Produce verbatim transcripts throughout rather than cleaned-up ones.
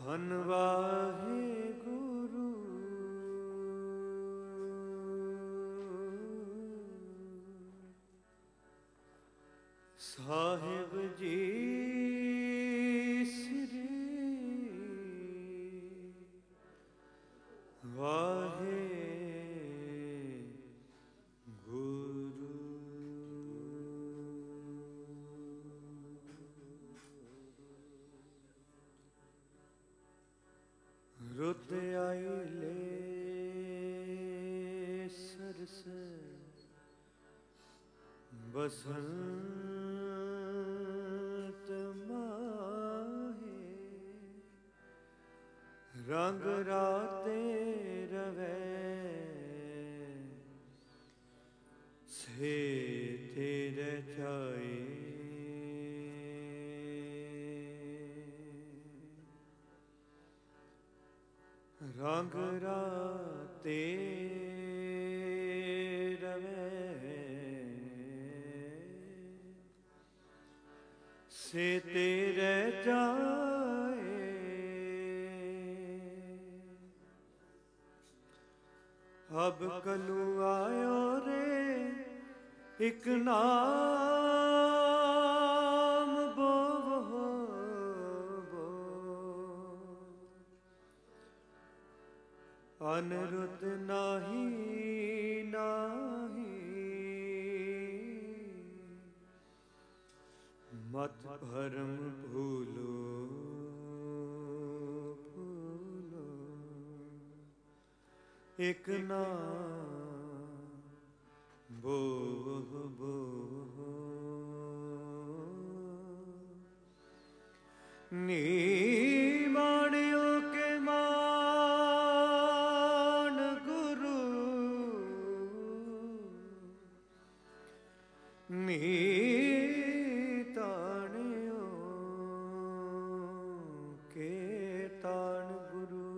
ਧੰਨ ਵਾਹਿਗੁਰੂ। ਸਾਹਿਬ ਜੀ ਸ੍ਰੀ ਵਾਹਿਗੁਰੂ। ਰੁੱਤ ਆਈ ਲੈ ਸਰਸ ਬਸੰਤ ਮਾਹੇ, ਰੰਗ ਰਾਤੇ ਰਵੈ ਸੇ ਤੇਰੇ ਚਾਏ। ਰੰਗ ਰਾਤੇ ਰਵੈ ਸੇ ਤੇਰੇ ਜਾਏ। ਅਬ ਕਲੂ ਆਇਓ ਰੇ ਇਕ ਨਾਮ ਬੋਵੋ ਬੋ, ਅਨਰੁੱਧ ਨਾਹੀ ਨਾਹੀ, ਮਤ ਭਰਮ ਭੂਲੋ ਭੂਲੋ। ਇਕ ਨਾਮ ਬੋਵ ਬੋ, ਨੀ ਮਾਣਿਓ ਕੇ ਮਾਣ ਗੁਰੂ, ਨੀ ਤਾਣਿਓ ਕੇ ਤਾਣ ਗੁਰੂ।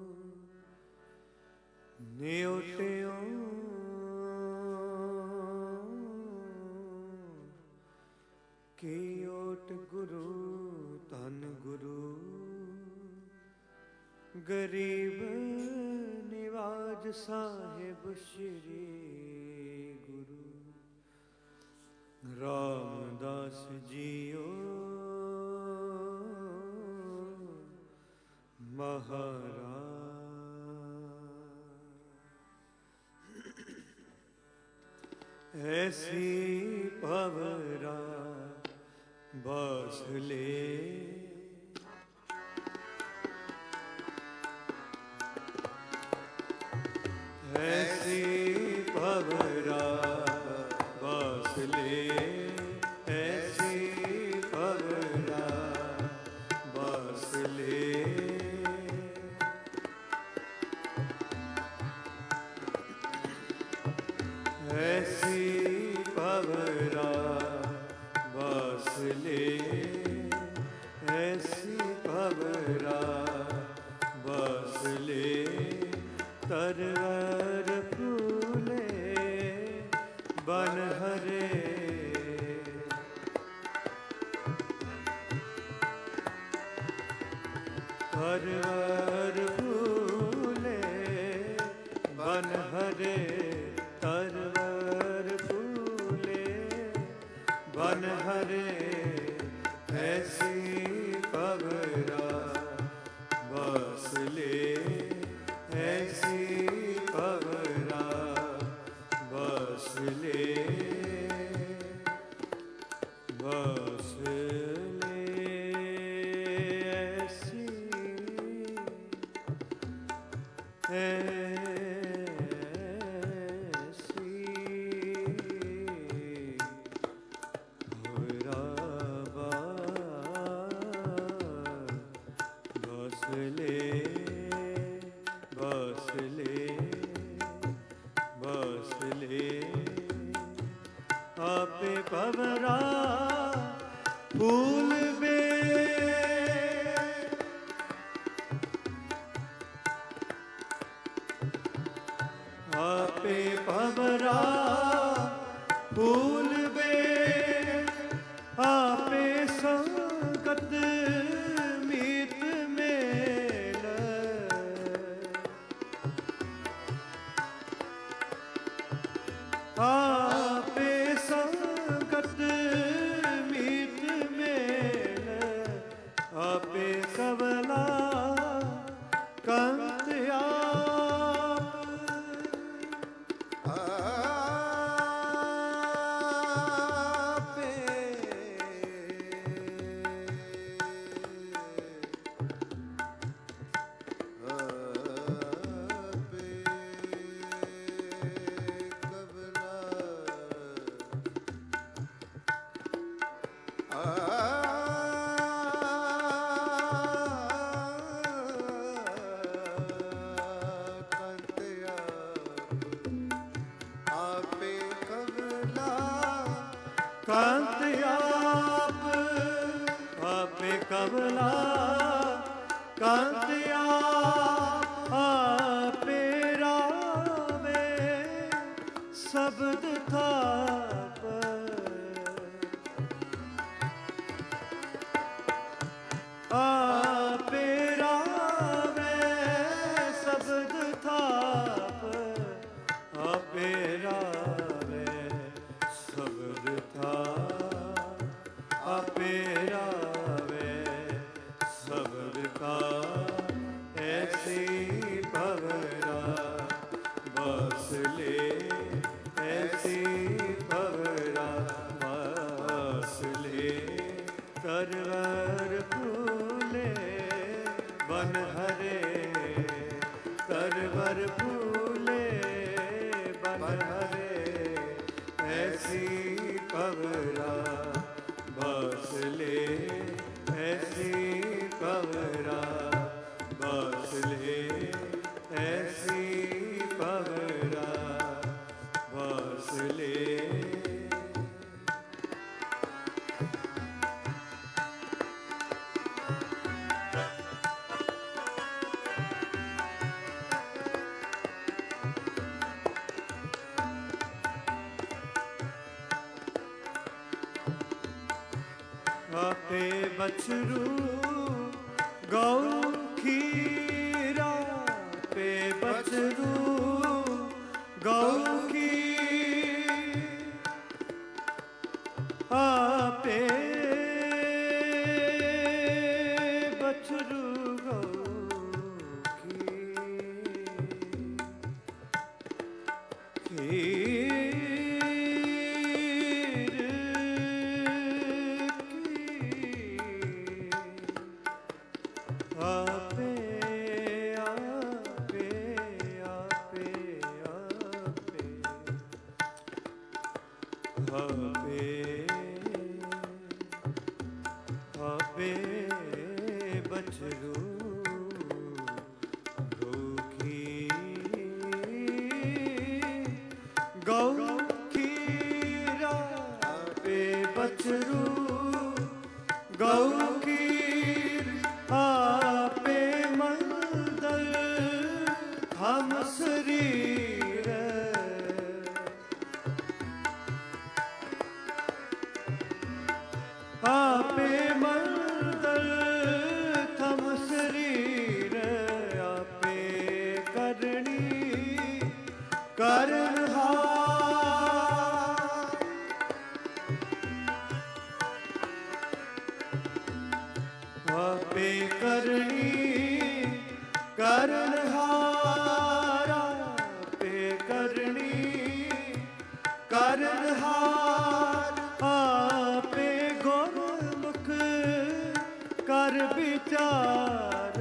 ਨਿਉਟਿਓ ਕੀ ਓਟ ਗੁਰੂ, ਧੰਨ ਗੁਰੂ। ਗਰੀਬ ਨਿਵਾਜ ਸਾਹਿਬ ਸ਼੍ਰੀ ਗੁਰੂ ਰਾਮਦਾਸ ਜੀਓ ਮਹਾਰਾਜ। ਐਸੀ ਭਵਰਾ ਬਾਸ ਲੈ, ਐਸੀ ਭਵਰਾ ਬਾਸ ਲੈ, ਐਸੀ ਭਵਰਾ ਬਾਸ ਲੈ। ਐਸੀ ਭਵਰਾ ਬਾਸ ਲੈ, ਐਸੀ ਭਵਰਾ ਬਾਸ ਲੈ। ਤਰਵਰ ਫੂਲੇ ਬਨ ਹਰੇ, ਤਰਵਰ ਫੂਲੇ ਬਨ ਹਰੇ, ਤਰਵਰ ਫੂਲੇ ਬਨ ਹਰੇ। ਐਸੀ ਭਵਰਾ ਬਾਸ ਲੈ, ਐਸੀ ਭਵਰਾ ਬਾਸ ਲੈ, ਬਾਸ ਲੈ। ਐਸੀ ਐਸੀ ਭਵਰਾ ਬਾਸ ਲੈ, ਬਾਸ ਲੈ, ਬਾਸ ਲੈ। ਆਪੇ ਭਵਰਾ ਫੂਲ ਬੇ, ਆਪੇ ਭਵਰਾ ਫੂਲ ਬੇ, ਆਪੇ ਸੰਗਤ ਮੀਤ ਮੇ। आपे संगत मीत मेल, आपे कवला कंत आप। आपे कंत आप, आपे कवला कंत आप। आपे रावे शब्द थाप, आपे रावे शब्द थाप। आपे रावे शब्द थाप, आपे रावे शब्द का। ऐसी भवरा बस ले, ऐसी भवरा बस ले। तरवर फूले बन हरे, तरवर फूले बन हरे। ऐसी भवरा बस ले, ऐसी भवरा बस ले। ऐसी भवरा बस ले। आपे बछरू गौ खीरा, पे बछरू गौ खीर। आपे बछरू गौ खीर। आपे आपे आपे आपे आपे आपे बछरू गौ खीरा। आपे बछरू गौ खीर। आपे मंदल हम शरीर, आपे मंदल थम शरीर। आपे करणी करनहार, आपे करणी करनहार। आपे करणी करनहार। आपे गुरमुख कर विचार,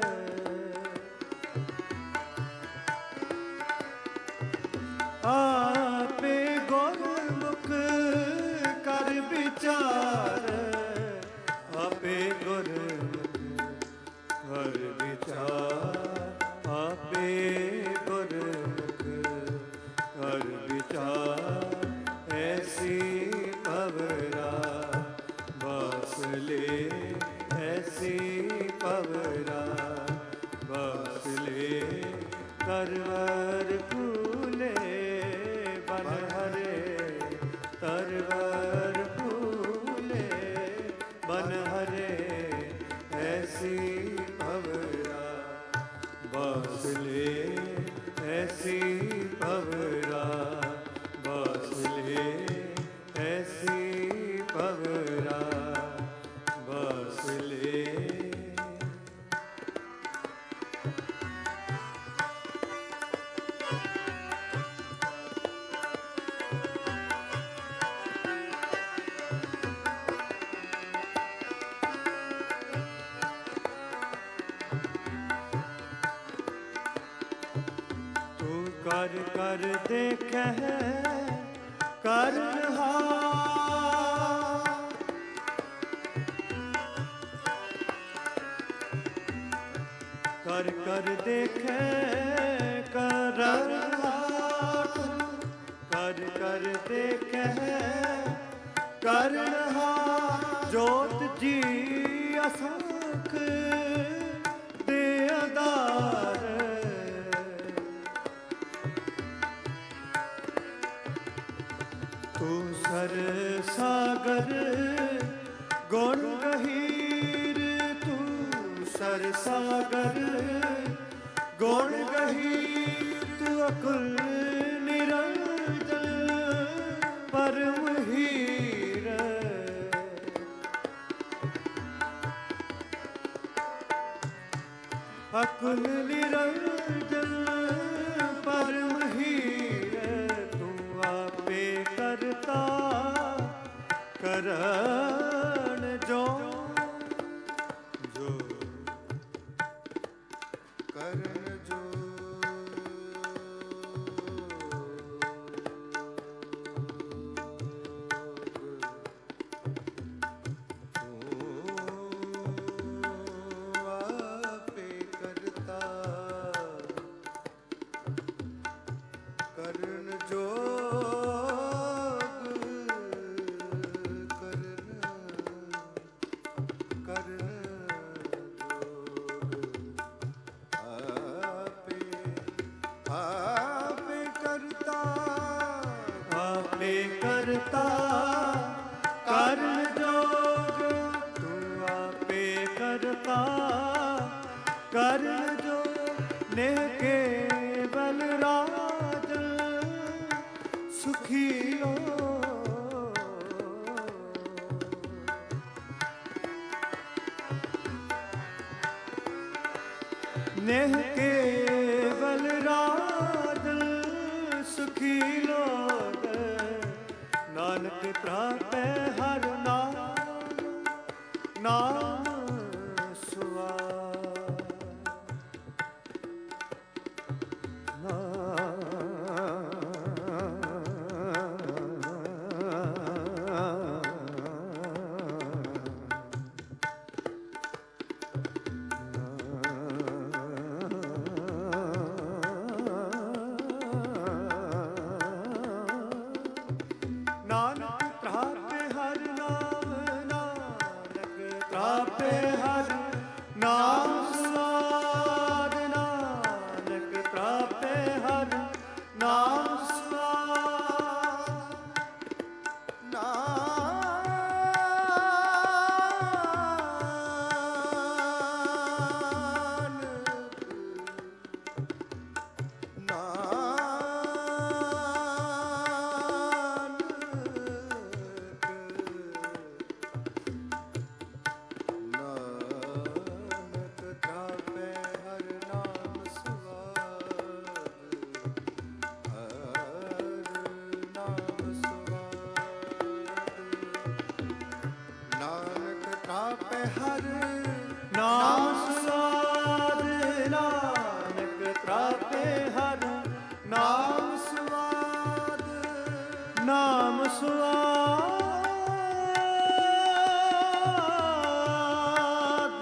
आपे गुरमुख कर विचार। आपे गुरमुख कर विचार। आपे गुरमुख कर विचार। ऐसी भवरा बस ले, ऐसी भवरा बस ले। तरवर फूले बन हरे, तरवर फूले बन हरे। ऐसी भवरा बस ले, ऐसी भवरा बस कर कर देखे करनहार, कर कर देखे करनहार, कर कर देखे करनहार। जोत जी असंख दे आधार, तू सर सागर गुण गहीर, तू सर सागर गुण गहीर। तू अकुल निरंजन परम हीर, अकुल निरंजन परम हीर। तू आपे करता करण जो जो करण जो आपे करता करण जोग, करण करण जोग। आपे आपे करता आपे करता करण जोग, तू आपे करता करण जोग। ने केवल राजन सुखी हो, नेह केवल राजन सुखी लोग। नानक प्रापै हर नाम नाम सुआर, नानक प्रापे हर नाम, नानक प्रापे हर नाम स्वाद, नानक प्रापे हर नाम स्वाद। प्रापे हर नाम स्वाद, नानक प्रापे हर नाम स्वाद। नाम स्वाद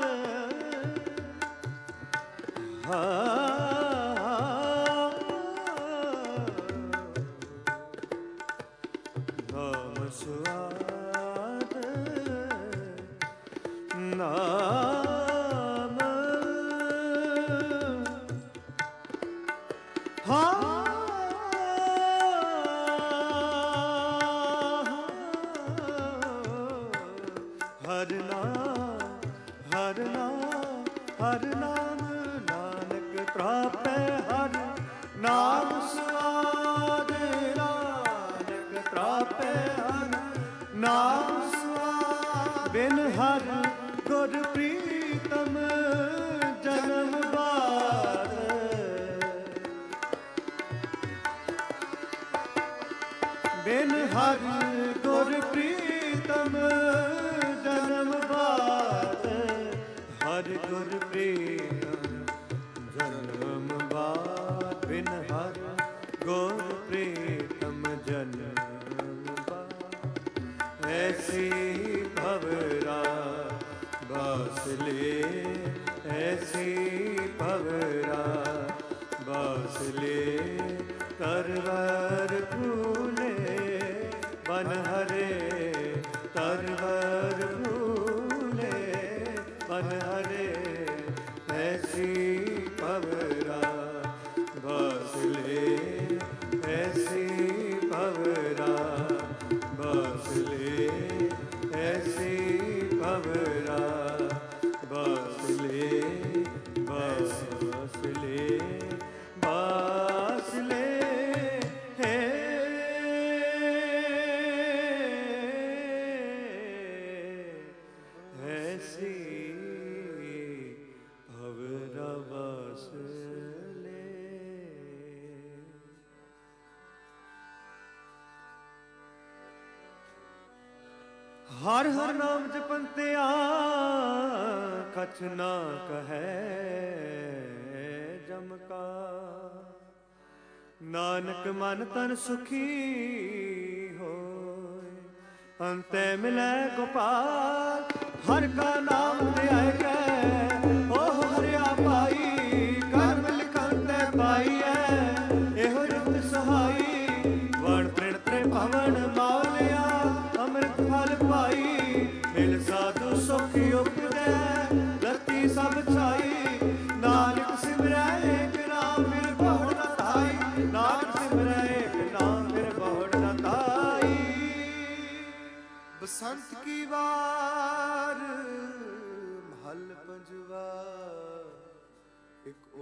नाम स्वाद, नाम हाँ हर नाम हर नाम हर नाम। नानक प्रापै हर नाम स्वाद, नानक प्रापै हर नाम स्वाद। बिन हर गुर प्रीतम जन्म बाद, बिन हर गुर प्रीतम जन्म बाद। हर गुर प्रीतम जन्म बाद, बिन हर गुर प्रीतम जन्म ऐसी भवरा बास ले, ऐसी भवरा बास ले। तरवर फूले बन हरे, तरवर फूले बन हरे, ऐसी भवरा बास ले, ऐसी भवरा बास ले, ऐसी भवरा बास ले, बास ले, बास ले। हे ऐसी भवरा बास ले। हर हर नाम जपंतिया कछ ना कहे जम का। नानक मन तन सुखी होए, अंते मिलै गोपाल। हर का नाम ध्याय कै ओह हरिया पाई, कर्म लिखन तै पाई है एहो रित सहाई। वण तृण त्रे भवन मालिया, अमृत फल पाई। मिल साधु सुख उपजै, रति सब छाई। नानक सिमरै एक नाम फिर बहुड़ न धाई, नानक सिमरै एक नाम फिर बहुड़ न धाई। बसंत की वार महल पंजवा, एक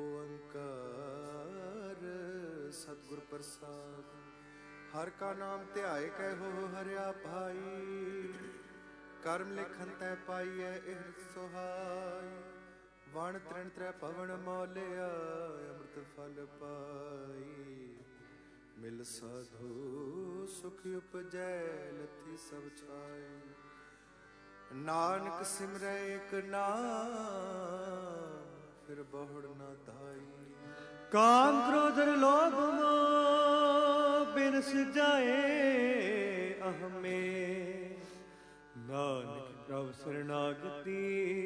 ओंकार सतगुर प्रसाद। हर का नाम ध्याय कहो हरिया भाई, कर्म लिखन तै पाइए एह सुहाई। वण तृण त्रै पवन मौलिया, अमृत फल पाई। मिल साधु सुख उपजै, लथी सब छाई। नानक सिमरै एक नाम फिर बहुड़ न धाई। काम क्रोध लोभ मोह बिनस जाए अहमे, नानक प्रभु शरणागति।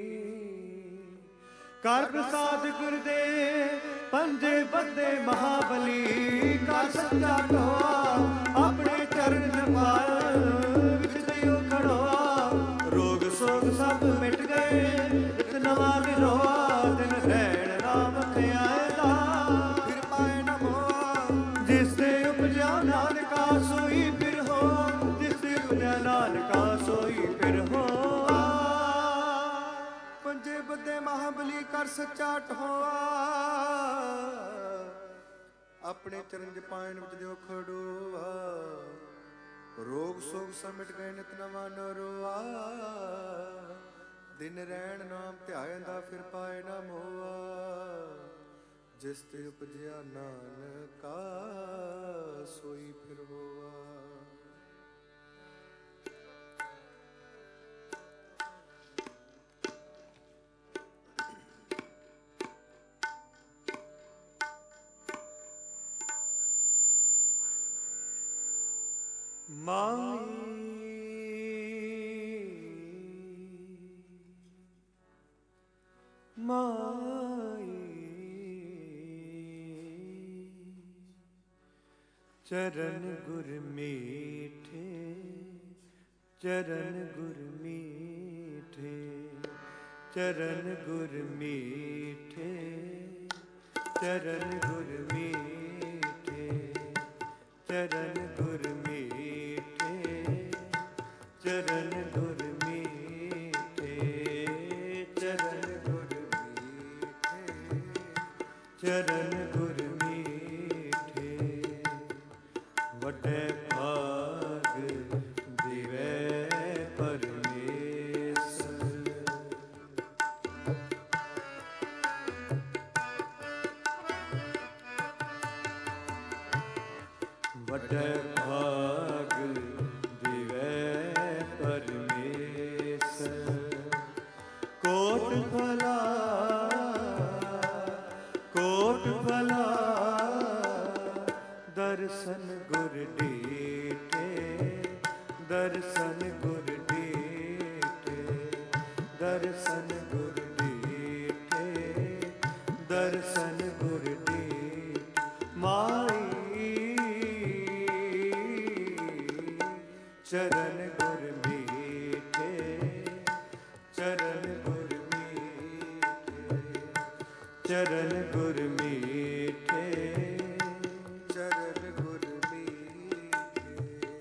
कर प्रसाद गुरदे पंजे बदे महाबली। कर सच्चा ढोआ अपने चरण पाया, विच दियो खड़ोआ। रोग सोग सब मिट गए, नित नवा निरोआ। दिन रैण नाम ख्याला, फिर पाए न मोआ। जिससे उपजा नानका सोई फिर हो, जिससे उपजा नानका सोई फिर हो। पंजे बदे महाबली कर सच्चा ढोआ, अपने चरण पायन विच दियो खड़ोआ। रोग सोग समिट गए नित नवा नरोआ। दिन रैण नाम ध्यायंदा फिर पाए न मोआ। जिस ते उपजया नानका सोई फिर होआ। माई माई चरण गुर मीठे, चरण गुर मीठे, चरण गुर मीठे, चरण गुर मीठे, चरण गुर मीठे, चरण गुर मीठे, चरण गुर मीठे, चरण गुर मीठे। वड्डे भाग दिवै परमेसर, वड्डे भाग दिवै परमेसर। दर्शन गुर दीठे, दर्शन गुर दीठे, दर्शन गुर दीठे। माई चरण गुर मीठे, चरण गुर मीठे, चरण गुर मीठे, चरण गुर मीठे।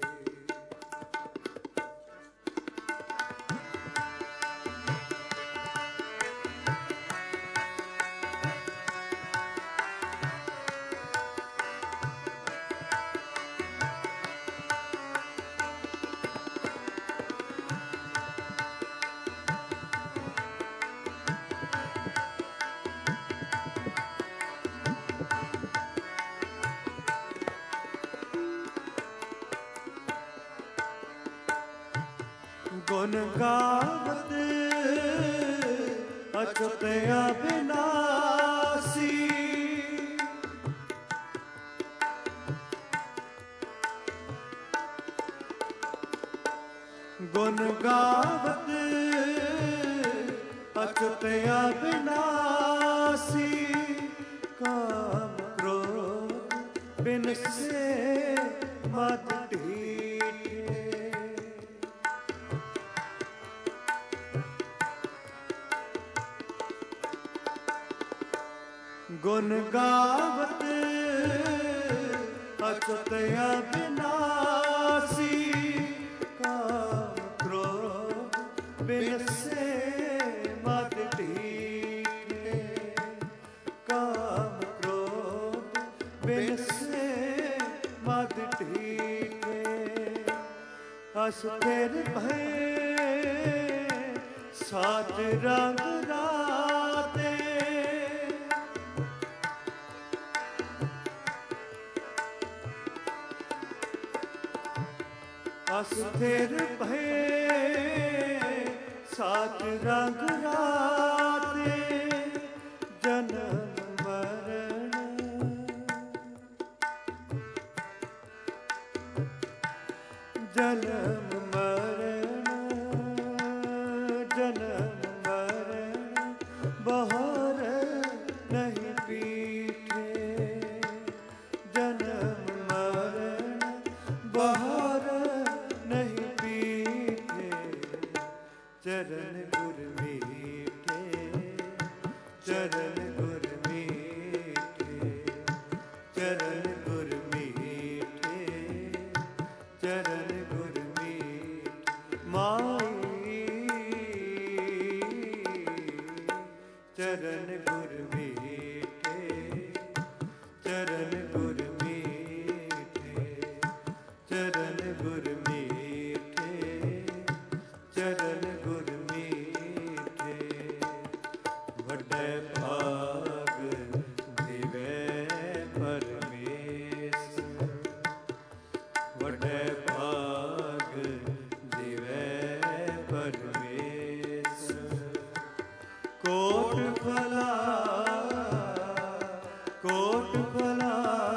गुण गावत अच्युत अविनाशी, गुण गावत अच्युत अविनाशी। काम क्रोध बिन से मत गुण गावत अच्युत अविनाशी। काम क्रोध बिन से मत ढीठे, काम क्रोध बिन से मत ढीठे। अस्थिर भय साज रंग राते, अस्थिर भय सात रंग राते। जन्म मरण जन्म मरण जन्म मरण बहर नहीं पीठे, जन्म मरण बहर नहीं पीठे। चरण गुर मीठे, चरण गुर मीठे, चरण गुर मीठे, चरण गुर मीठे। माई चरण गुर मीठे, चरण गुर मीठे, चरण गुर मीठे, चरण गुर मीठे। वड्डे भाग दिवे परमेश्वर, वड्डे भाग दिवे परमेश्वर। कोट भला कोट भला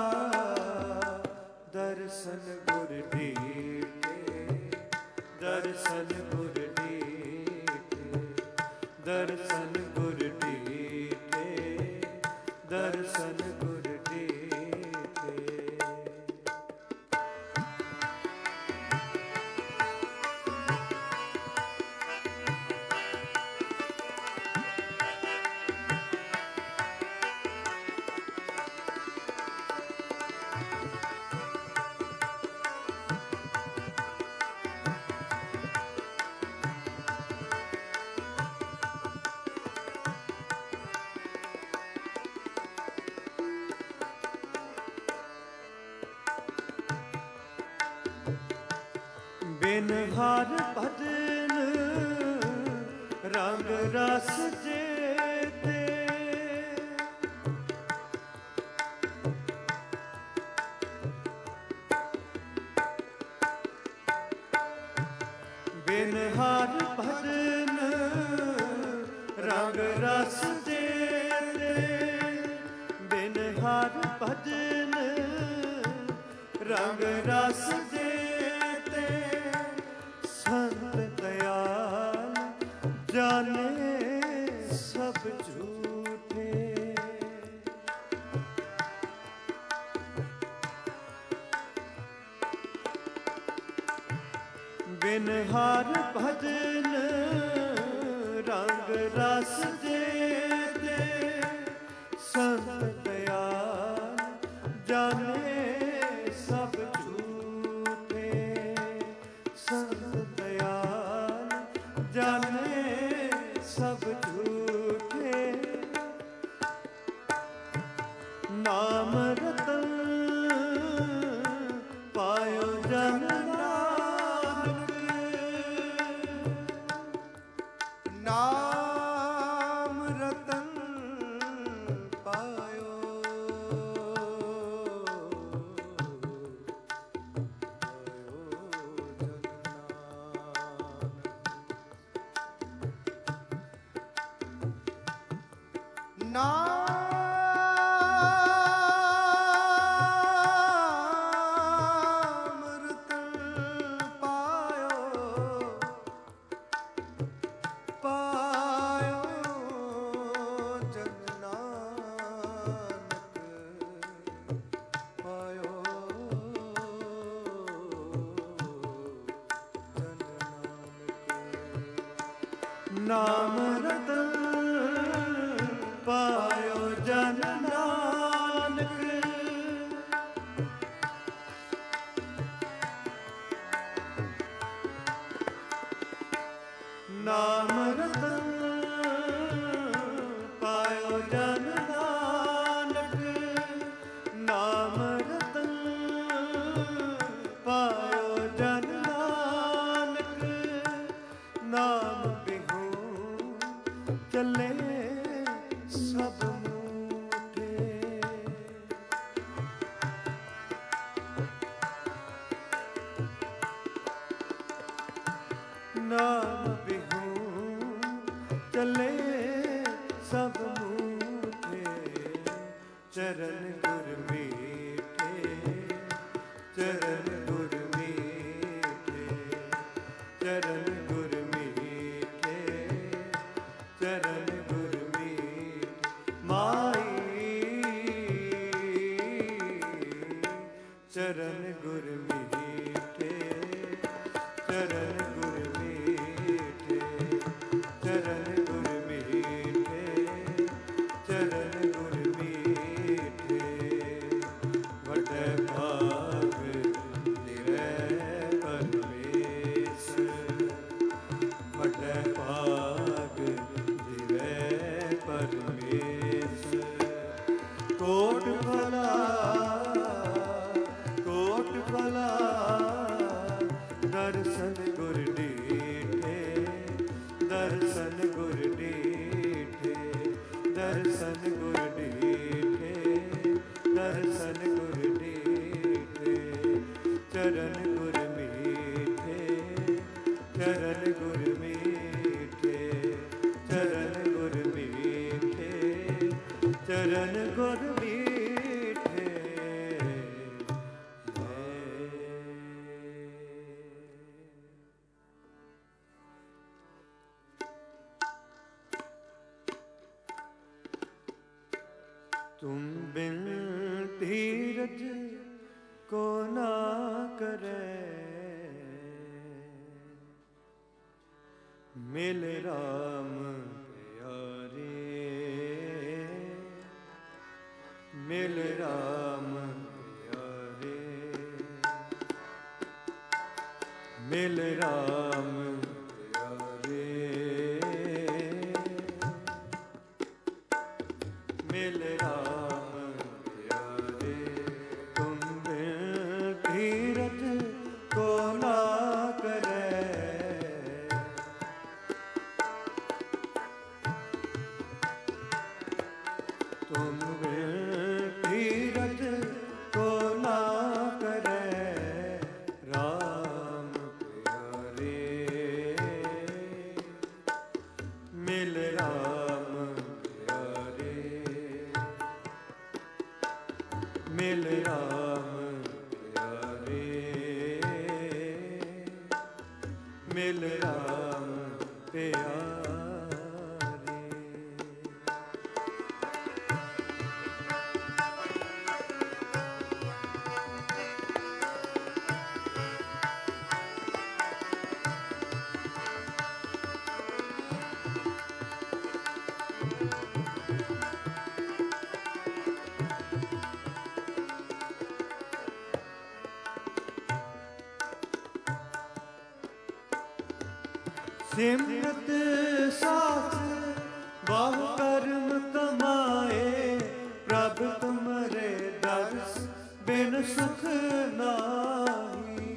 दर्शन गुर दीठे, दर्शन गुर दीठे, दर्शन गुर दीठे, दर्शन गुर दीठे। बिन हार भजन रंग रस जेते, बिन हार भजन रंग रस जेते, बिन हार भजन रंग रस जेते। जाने सब झूठे। बिन हार भजन रंग रस जेते संत दयाल जाने सब झूठे। संत दयाल जाने सब झूठे। नाम रतन पायो जन नानक। नाम रतन पायो नाम नाम रतन पायो जन नानक। नाम रतन पायो जन नानक। नाम रतन पायो जन नानक। नाम बिहू चले सब मूठे। नाम बिहू चले सब मूठे। चरण गुर मीठे चरण गुर मीठे। चरण गुर मीठे चरण गुर मीठे। माई चरण गुर मीठे चरण गुर मीठे। चरण गुर मीठे चरण गुर मीठे। वडे भाग दिवै परमेश। वडे भाग दिवै परमेश। कोट भला कोट भला दर्शन गुर डीठे। दर्शन गुर डीठे दर्शन गुर डीठे। दर्शन गुर डीठे। चरण गुर मीठे चरण गुर मीठे। चरण गुर मीठे चरण गुर मीठे। तुम बिन धीरज को ना करे। मिल राम प्यारे। मिल राम प्यारे। मिल राम प्यारे। मिल राम प्यारे। तुम बिन धीरज को ना करे। तुम बिन धीरज को ना करे। राम प्यारे। मिल राम प्यारे। मिल राम प्यारे। मिल राम प्यारे। ਸਿਮਰਤ ਸਾਥ ਬਹੁ ਕਰਮ ਕਮਾਏ, ਪ੍ਰਭ ਤੁਮਰੇ ਦਰਸ ਬਿਨ ਸੁਖ ਨਾਹੀ।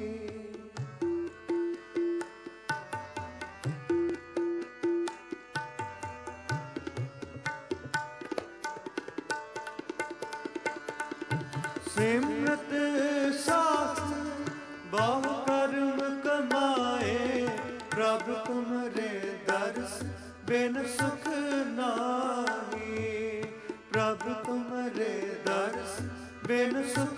ਸਿਮਰਤ ਸਾਥ ਬਹੁ ਕਰਮ ਕਮਾਏ, ਪ੍ਰਭ ਤੁਮਰੇ ਦਰਸ ਬਿਨ ਸੁਖ ਨਾਹੀ। ਪ੍ਰਭ ਤੁਮਰੇ ਦਰਸ ਬਿਨ ਸੁਖ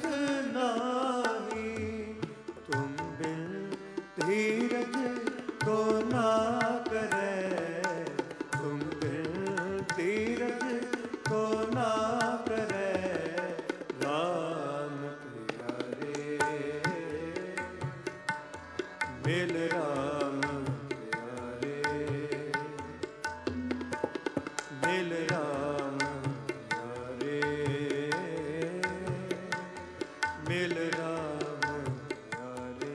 ਨਾਹੀ। ਤੁਮ ਬਿਨ ਧੀਰਜ ਕੋ ਨਾ ਕਰੈ, ਤੁਮ ਬਿਨ ਧੀਰਜ ਕੋ ਨਾ ਕਰੈ। ਰਾਮ ਪਿਆਰੇ ਮਿਲ ਰਾਮ ਪਿਆਰੇ, ਮਿਲ ਰਾਮ ਪਿਆਰੇ, ਮਿਲ ਰਾਮ ਪਿਆਰੇ।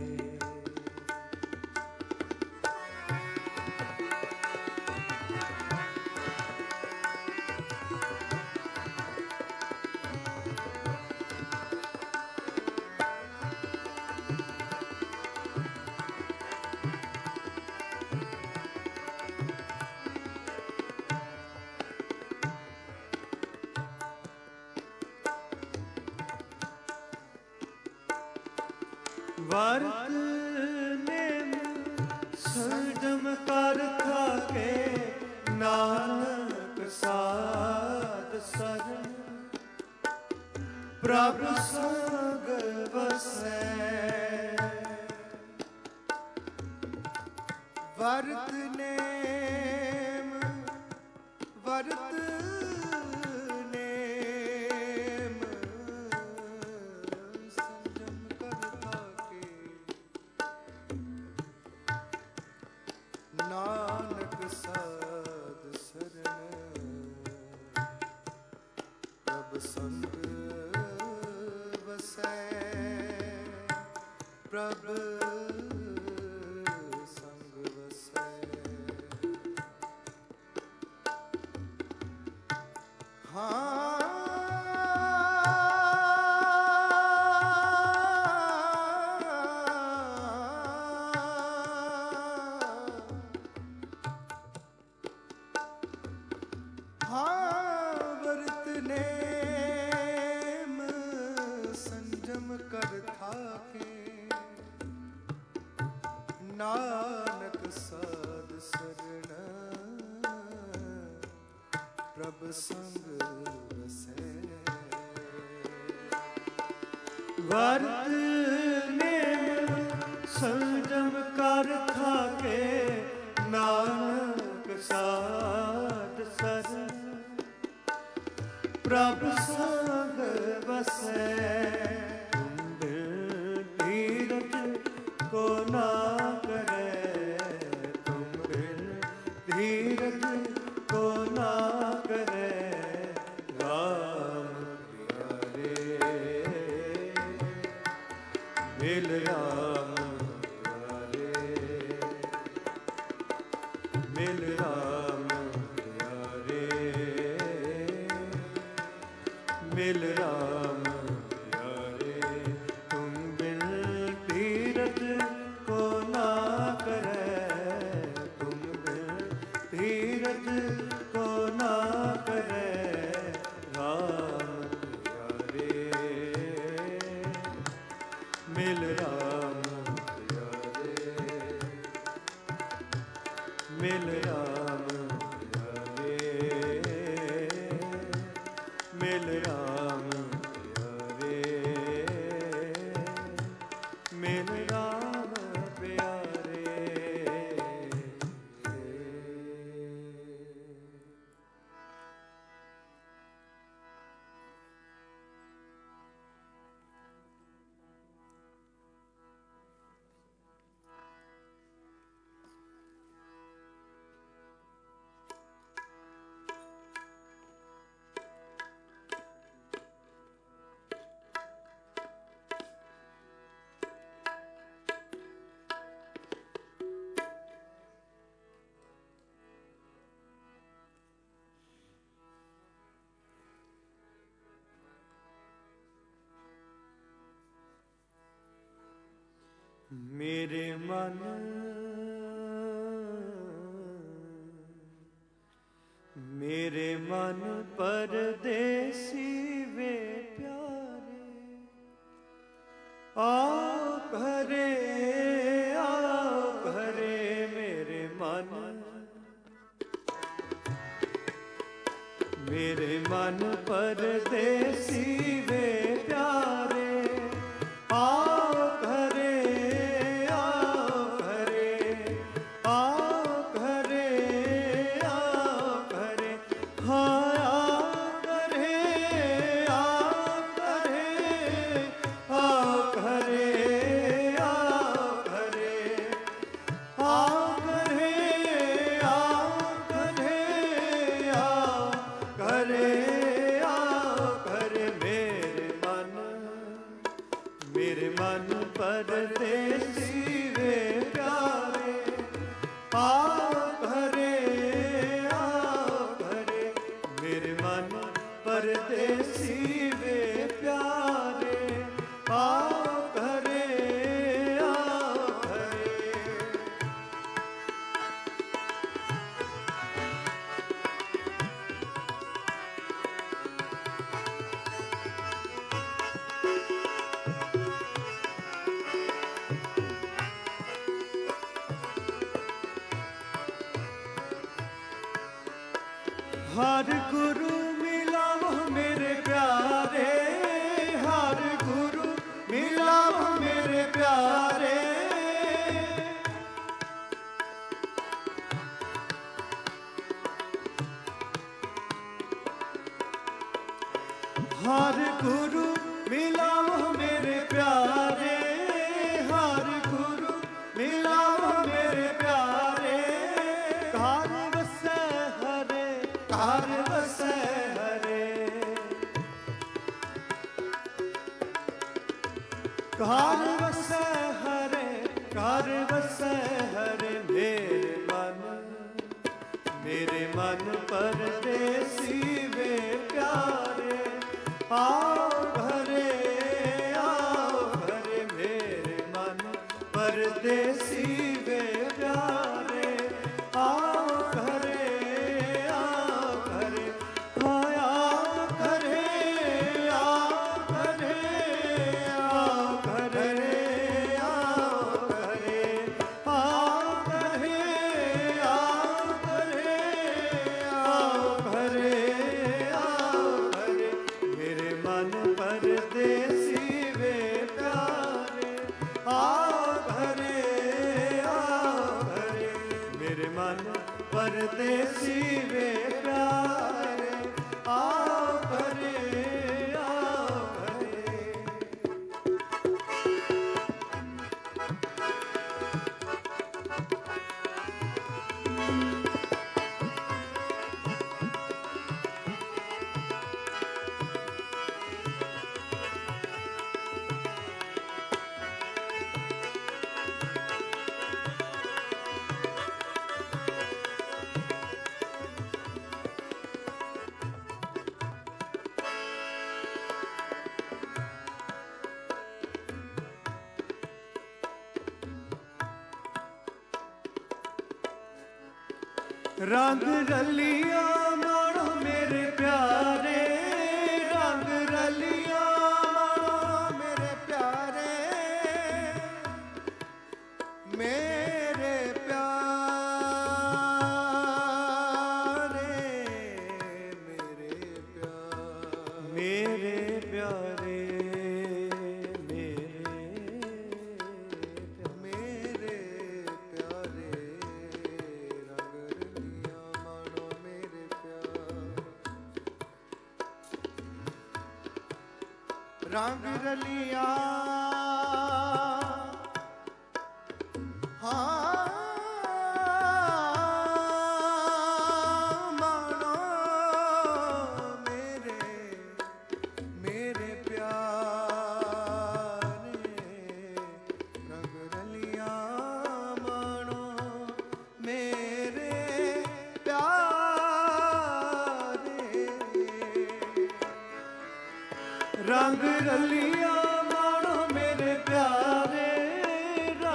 ਵਰਤ ਨੇਮ ਸੰਜਮ ਕਰ ਥਾਕੇ, ਨਾਨਕ ਸਾਧ ਸਰਨ ਪ੍ਰਭ ਸੰਗ ਵਸੈ। ਵਰਤ ਨੇਮ ਵਰਤ ਨੇਮ ਸੰਜਮ ਕਰ ਥਾਕੇ, ਨਾਨਕ ਸਾਧ ਸਰਨ ਪ੍ਰਭ ਸੰਗ ਵਸੈ। ਪ੍ਰਭ ਸੰਗ ਵਸੈ। ਹਾਂ ਹਾਂ ਵਰਤ ਨੇਮ ਸੰਜਮ ਕਰ ਥਾਕੇ, ਨਾਨਕ ਸਾਧ ਸਰਣ ਪ੍ਰਭ ਸੰਗ ਵਸੈ। ਵਰਤ ਨੇਮ ਸੰਜਮ ਕਰ ਥਾਕੇ, ਨਾਨਕ ਸਾਧ ਸਰਨ ਪ੍ਰਭ ਸੰਗ ਵਸੈ। ਤੁਮ ਬਿਨ ਧੀਰਜ ਕੋ ਨਾ ਕਰੈ, ਤੁਮ ਬਿਨ ਧੀਰਜ ਕੋ ਨਾ ਕਰੈ। ਰਾਮ ਪਿਆਰੇ ਮਿਲ ਰਾਮ ਪਿਆਰੇ, ਮਿਲ ਰਾਮ ਪਿਆਰੇ, ਮਿਲ ਰਾਮ ਪਿਆਰੇ। ਤੁਮ ਬਿਨ ਧੀਰਜ ਕੋ ਨਾ ਕਰੈ, ਤੁਮ ਬਿਨ ਧੀਰਜ ਕੋ ਨਾ ਕਰੈ। ਰਾਮ ਪਿਆਰੇ ਮਿਲ ਰਾਮ ਪਿਆਰੇ, ਮਿਲ ਰਾਮ ਪਿਆਰੇ, ਮਿਲ ਰਾਮ ਪਿਆਰੇ, ਮਿਲ ਰਾਮ ਪਿਆਰੇ। मेरे मन मेरे मन परदेसी वे प्यारे, आओ घरे आओ घरे मेरे मन, मेरे मन परदेसी वे प्यारे, आओ घरे आओ घरे आओ घरे आओ घरे, हाँ आओ घरे आओ घरे आओ घरे आओ घरे आओ घरे आओ घरे आओ घरे आओ घरे, मेरे मन मेरे मन परदेसी वे प्यारे, आओ घरे आओ घरे मेरे मन परदेसी वे प्यारे, आओ घरे आओ घरे। हर गुरु मिला वो मेरे प्यारे, हर गुरु मिला वो मेरे प्यारे, हर गुरु मिला वो मेरे प्यारे, हर गुरु मिला वो मेरे प्यारे, घर बसे हरे घर बसे हरे, घर बसे हरे घर बसे हरे, मेरे मन मेरे मन परदेसी वे प्यारे, आओ घरे आओ घरे मेरे मन परदेसी वे प्यारे, आओ घरे आओ घरे, हाँ आओ घरे आओ घरे आओ घरे आओ घरे आओ घरे आओ घरे आओ घरे आओ घरे, मेरे मन परदेसी वे प्यारे, आओ घरे आओ घरे मेरे मन परदेसी वे प्यारे, आओ घरे आओ घरे। रंग रलिया मानो मेरे प्यारे, रंग रलिया मानो मेरे प्यारे, मेरे प्यारे मेरे प्यारे मेरे प्यारे रंग रलिया हाँ मानो मेरे मेरे प्यारे, रंग रलिया मानो मेरे प्यारे, रंग रलिया मानो मेरे प्यारे,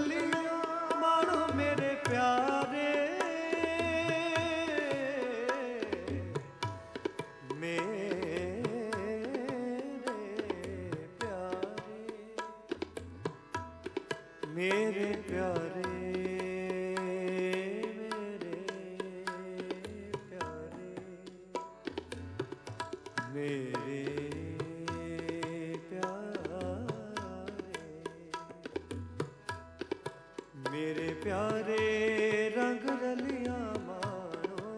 रलियां मानो मेरे प्यारे, मेरे प्यारे, मेरे प्यारे, मेरे प्यारे रंग रलियां मानो,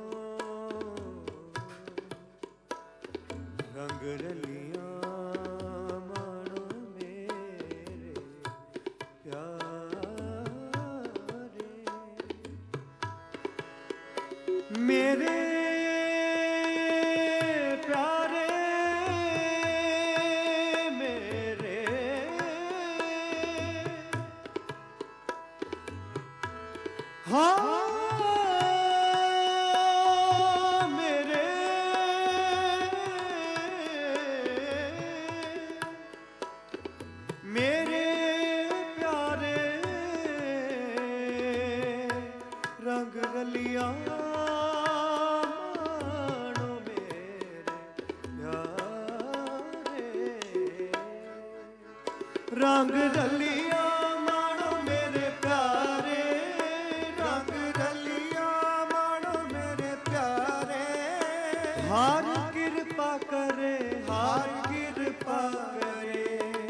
रंग रलियां मानो मेरे प्यारे, मेरे प्यारे, मेरे हाँ मेरे मेरे प्यारे रंग रलियां मानो मेरे प्यारे, रंग रलियां मानो मेरे प्यारे, रंग रलियां मानो मेरे प्यारे, हार कृपा करे, हार कृपा करे,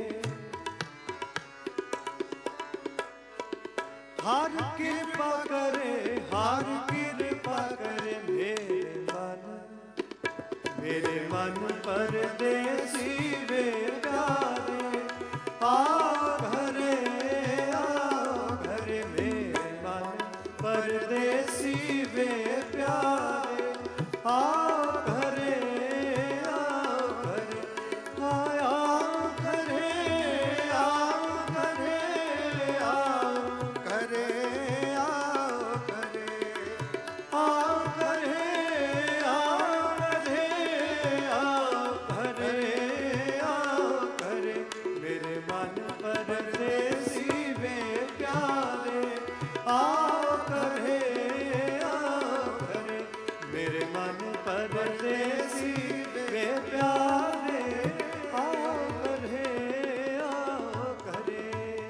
हार कृपा करे, हार कृपा करे, मेरे मन, मेरे मन परदेसी वे प्यारे, आओ घरे, आओ घरे, मेरे मन परदेसी वे प्यारे, आओ घरे, आओ घरे, आओ घरे, आओ घरे, आओ घरे, आओ घरे, आओ घरे, आओ घरे, आओ घरे, आओ घरे, मेरे मन परदेसी वे प्यारे, आओ घरे, आओ घरे, मेरे मन परदेसी वे प्यारे, आओ घरे, आओ घरे।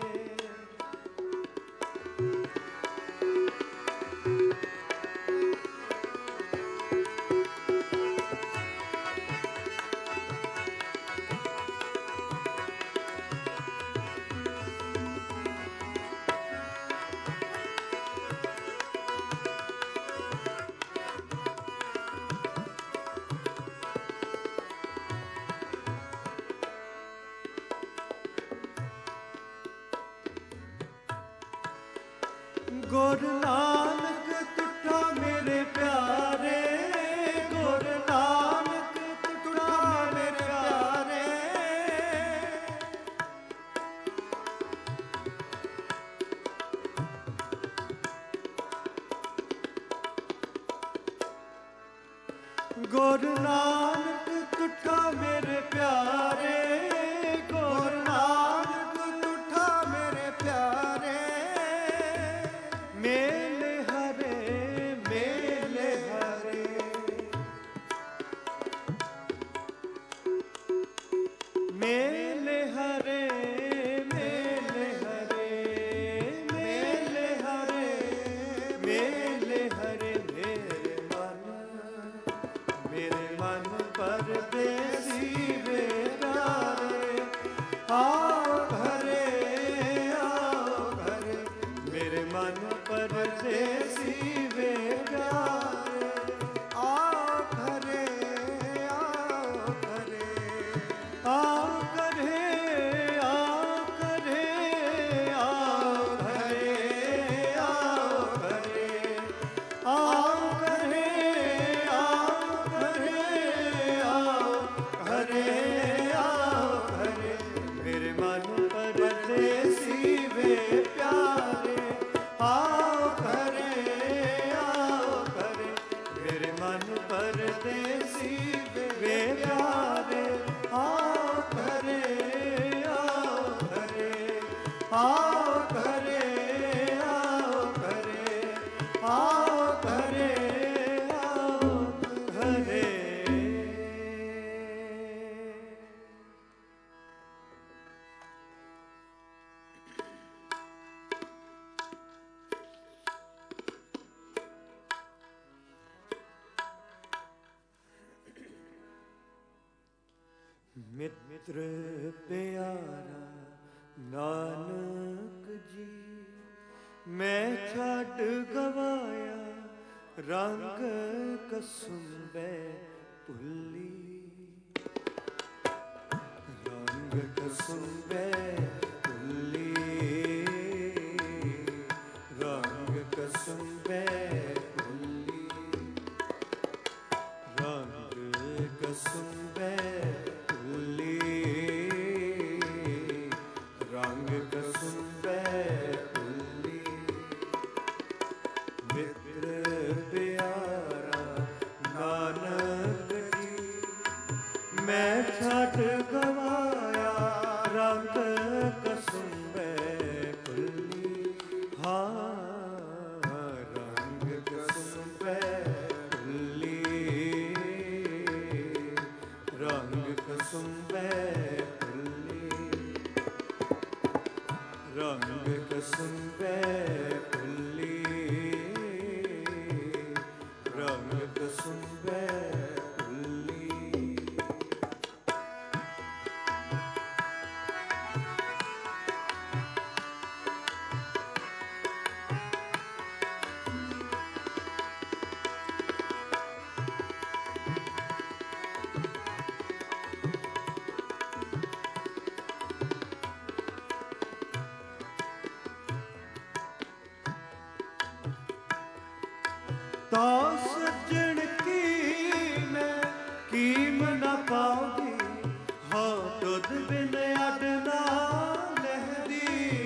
गुरु नानक तुठा मेरे प्यारे, गुरु नानक तुठा मेरे प्यारे, गुरु नानक तुठा मेरे प्यारे, गुरु नानक तुठा मेरे प्यारे, मेले हरे, मेले हरे, मेले हरे, मेले हरे, मेले हरे, मेले हरे, मेरे मन, मेरे मन परदेसी वे प्यारे, आओ घरे, आओ घरे, मेरे मन परदेसी वे प्यारे, आओ घरे, आओ घरे, आओ घरे, आओ घरे, आओ घरे, आओ घरे, आओ घरे, आओ घरे, आओ घरे, आओ घरे, मेरे मन परदेसी वे प्यारे, आओ घरे, आओ घरे, ਮਿੱਤਰ ਪਿਆਰਾ ਨਾਨਕ ਜੀ, ਮੈਂ ਛੱਡ ਗਵਾਇਆ ਰੰਗ ਕਸੁੰਬੇ ਭੁੱਲੀ। ਰੰਗ ਕਸੁੰਬੇ ਭੁੱਲੀ, ਰੰਗ ਕਸੁੰਬੇ ਭੁੱਲੀ, ਰੰਗ ਕਸੁੰਬੇ ਭੁੱਲੀ, ਰੰਗ ਕਸੁੰਬੇ ਭੁੱਲੀ। ਮਿੱਤਰ ਪਿਆਰਾ ਨਾਨਕ ਜੀ, ਮੈਂ ਛੱਡ ਗਵਾਇਆ ਰੰਗ ਕਸੁੰਬੇ ਭੁੱਲੀ। ਹਾਂ ਰੰਗ ਕਸੁੰਬੇ ਭੁੱਲੀ, ਰੰਗ ਕਸੁੰਬੇ ਭੁੱਲੀ, ਰੰਗ ਕਸੁੰਬੇ ਭੁੱਲੀ, ਰੰਗ ਕਸੁੰਬੇ ਭੁੱਲੀ। ਤਾਂ ਸੱਜਣ ਕੀ ਮੈਂ ਕੀਮ ਨਾ ਪਾਉਂਦੀ, ਹਾਂ ਦੁੱਧ ਬਿਨ ਅੱਡ ਨਾ ਲਹਿਦੀ।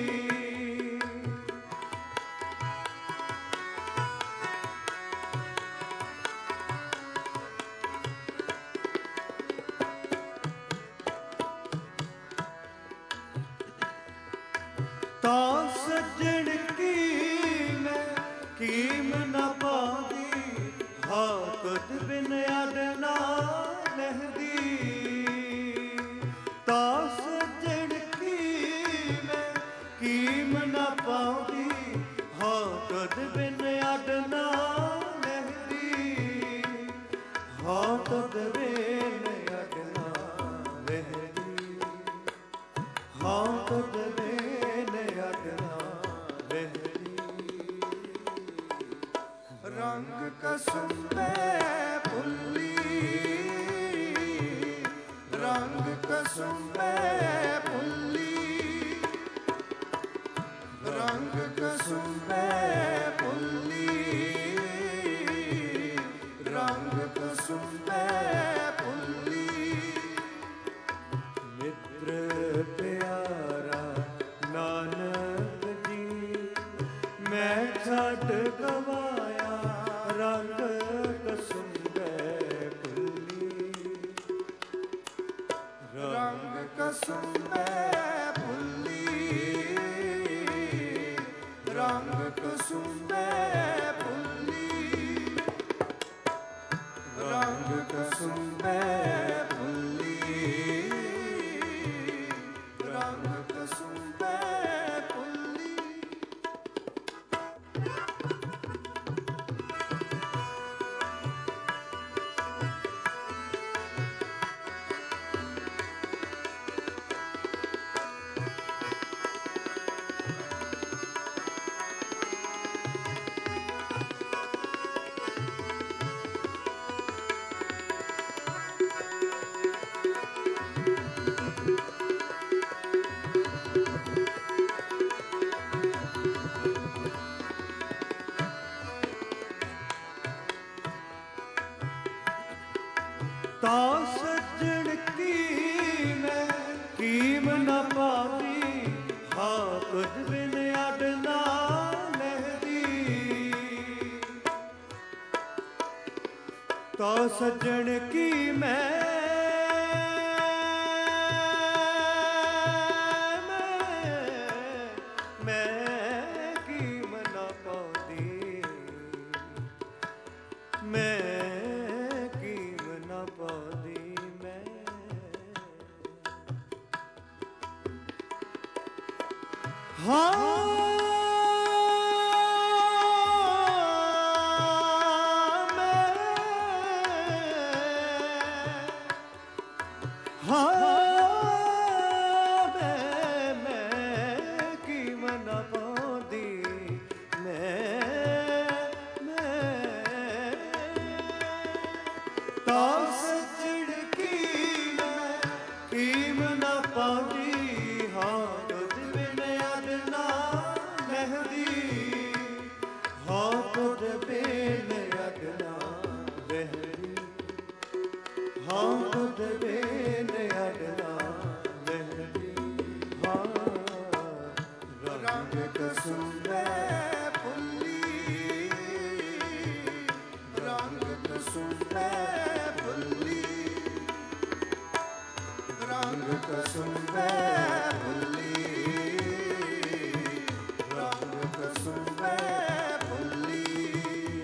ਤਾਂ ਸੱਜਣ ਕੀ ਮੈਂ ਕੀਮ ਨਾ ਪਾਉਂਦੀ, ਹਾਂ ਦੁੱਧ ਬਿਨ ਅੱਡ ਨਾ ਲਹਿਦੀ। ਤਾਂ ਸੱਜਣ ਕੀ ਮੈਂ ਕੀਮ ਨਾ ਪਾਉਂਦੀ, ਹਾਂ ਦੁੱਧ ਬਿਨ ਅੱਡ ਨਾ ਲਹਿਦੀ। ਹਾਂ ਦੁੱਧ ਬਿਨ ਅੱਡ ਨਾ ਲਹਿਦੀ, ਹਾਂ ਦੁੱਧ ਬਿਨ ਅੱਡ ਨਾ ਲਹਿਦੀ। ਰੰਗ ਕਸੁੰਬੇ ਭੁੱਲੀ, ਰੰਗ ਕਸੁੰਬੇ ਭੁੱਲੀ, ਰੰਗ ਕਸੁੰਬੇ ਭੁੱਲੀ, ਰੰਗ ਕਸੁੰਬੇ ਭੁੱਲੀ। ਮਿੱਤਰ ਪਿਆਰਾ ਨਾਨਕ ਜੀ, ਮੈਂ ਛੱਡ ਗਵਾਇਆ ਰੰਗ ਕਸੁੰਬੇ ਭੁੱਲੀ। ਰੰਗ ਕਸੁੰਬੇ ਭੁੱਲੀ, ਰੰਗ ਕਸੁੰਬੇ ਭੁੱਲੀ, ਰੰਗ ਕਸੁੰਬੇ ਭੁੱਲੀ, ਰੰਗ ਕਸੁੰਬੇ ਭੁੱਲੀ। ਤਾਂ ਸੱਜਣ ਕੀ ਮੈਂ ਕੀਮ ਨਾ ਪਾਉਂਦੀ, ਹਾਂ ਕੁਝ ਬਿਨ ਅੱਡ ਨਾ ਲਹਿਦੀ। ਤਾਂ ਸੱਜਣ ਕੀ ਮੈਂ ਮੈਂ ਕੀਮ ਨਾ ਪਾਉਂਦੀ, ਮੈਂ ਕੀਮ ਨਾ ਪਾਉਂਦੀ। ਮੈਂ ਹਾਂ ਮੈਂ ਕਸੁੰਬੇ ਭੁੱਲੀ, ਰੰਗ ਕਸੁੰਬੇ ਭੁੱਲੀ।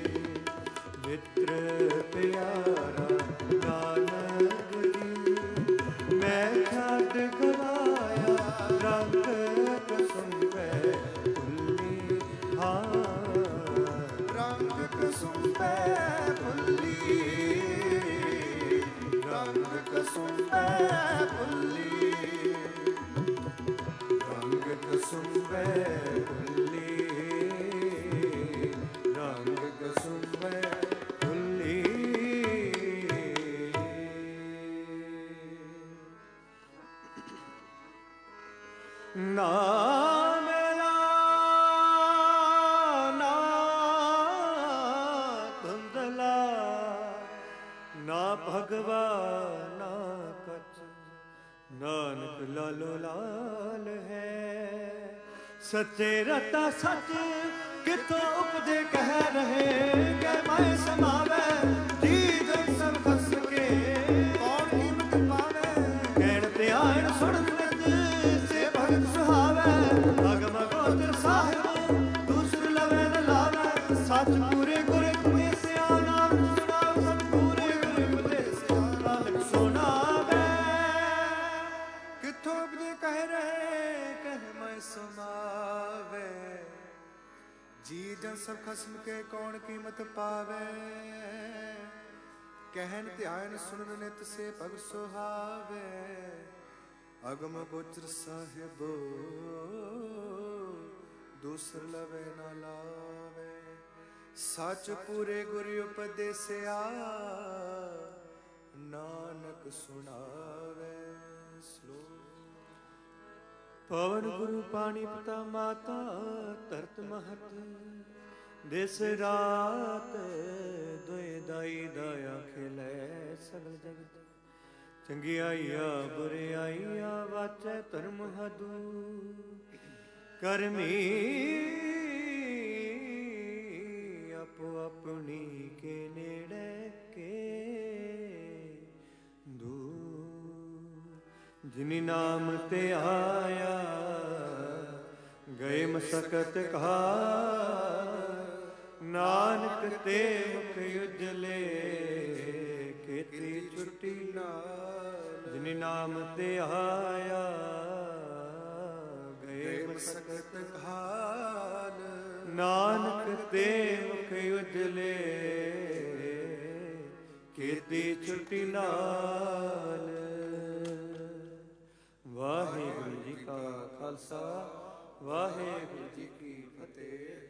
ਮਿੱਤਰ ਪਿਆਰਾ ਨਾਨਕ ਜੀ, ਮੈਂ ਛੱਡ ਗਵਾਇਆ ਰੰਗ ਕਸੁੰਬੇ ਭੁੱਲੀ। ਹਾਂ ਰੰਗ ਕਸੁੰਬੇ ਭੁੱਲੀ, ਰੰਗ ਕਸੁੰਬੇ ਭੁੱਲੀ, ਰੰਗ ਕਸੁੰਬੇ ਭੁੱਲੀ, ਰੰਗ ਕਸੁੰਬੇ ਭੁੱਲੀ। ਨਾ ਮੇਲਾ ਨਾ ਧੁੰਦਲਾ, ਨਾ ਭਗਵਾ ਨਾ ਕਛ, ਨਾਨਕ ਲਾਲੋ ਲਾਲ ਹੈ। ਸੱਚੇ ਰਤਾ ਸੱਚ ਕਿਥੋਂ ਉਪਜੇ ਕਹਿ ਰਹੇ, ਕਹਿ ਮੈਂ ਸਮਾਵੇ ਜੀ ਜਨ ਸਭ ਖਸ ਕੇ, ਕੌਣ ਕੀਮਤ ਪਾਵੇ ਕਹਿਣ ਤੇ ਆਣ ਸੁਣ ਸੇ ਭਗਤ ਸੁਹਾਵੇ। ਅਗਮ ਗੋਚਰ ਸਾਹਿਬ ਦੂਸਰ ਲਵੇ ਨ ਲਾਵੇ, ਸੱਚ ਪੂਰੇ ਗੁਰ ਉਪਦੇਸਿਆ ਨਾਨਕ ਸੁਣਾਵੇ, ਸੱਚ ਪੂਰੇ ਗੁਰ ਉਪਦੇਸਿਆ ਨਾਨਕ ਸੁਣਾਵੇ। ਕਿੱਥੋਂ ਉਪਜੇ ਕਹਿ ਰਹੇ, ਕਹਿ ਮੈਂ ਸਮਾਵੇ ਜੀ ਜਨ ਸਭ ਖਸਮ ਕੇ, ਕੌਣ ਕੀਮਤ ਪਾਵੇ ਕਹਿਨ ਧਿਆਨ ਸੁਣਨ ਨਿਤ ਸੇ ਭਗਤ ਸੁਹਾਵੇ। ਅਗਮ ਗੋਚਰ ਸਾਹਿਬੋ ਦੂਸਰ ਲਵੇ ਨਾ ਲਾਵੇ, ਸੱਚ ਪੂਰੇ ਗੁਰ ਉਪਦੇਸਿਆ ਨਾਨਕ ਸੁਣਾਵੇ। ਸ਼ਲੋਕ। ਪਵਨ ਗੁਰੂ ਪਾਣੀ ਪਿਤਾ ਮਾਤਾ ਧਰਤ ਮਹਤ, ਦਿਸ ਰਾਤ ਦੋਇ ਦਾਈ ਦਾਇਆ ਖਿਲੇ ਸਗਲ ਜਗਤ। ਚੰਗਿਆਈਆ ਬੁਰਿਆਈਆ ਵਾਚੈ ਧਰਮ ਹਦੂ, ਕਰਮੀ ਆਪੋ ਆਪਣੀ ਕੇ ਨੇੜੇ ਕੇ ਦੂਰ। ਜਿਨੀ ਨਾਮ ਤੇ ਆਇਆ ਗਏ ਮਸਕਤ ਕਹਾ, ਨਾਨਕ ਤੇ ਮੁਖ ਉਜਲੇ ਕੀਤੀ ਛੁੱਟੀ ਨਾਲ। ਜਿਨੀ ਨਾਮ ਤੇ ਆਇਆ ਗਏ ਮਸਕਤ ਕਹਾਲ, ਨਾਨਕ ਤੇ ਮੁਖ ਉਜਲੇ ਕੀਤੀ ਛੁੱਟੀ ਨਾਲ। ਵਾਹਿਗੁਰੂ ਜੀ ਕਾ ਖਾਲਸਾ, ਵਾਹਿਗੁਰੂ ਜੀ ਕੀ ਫਤਿਹ।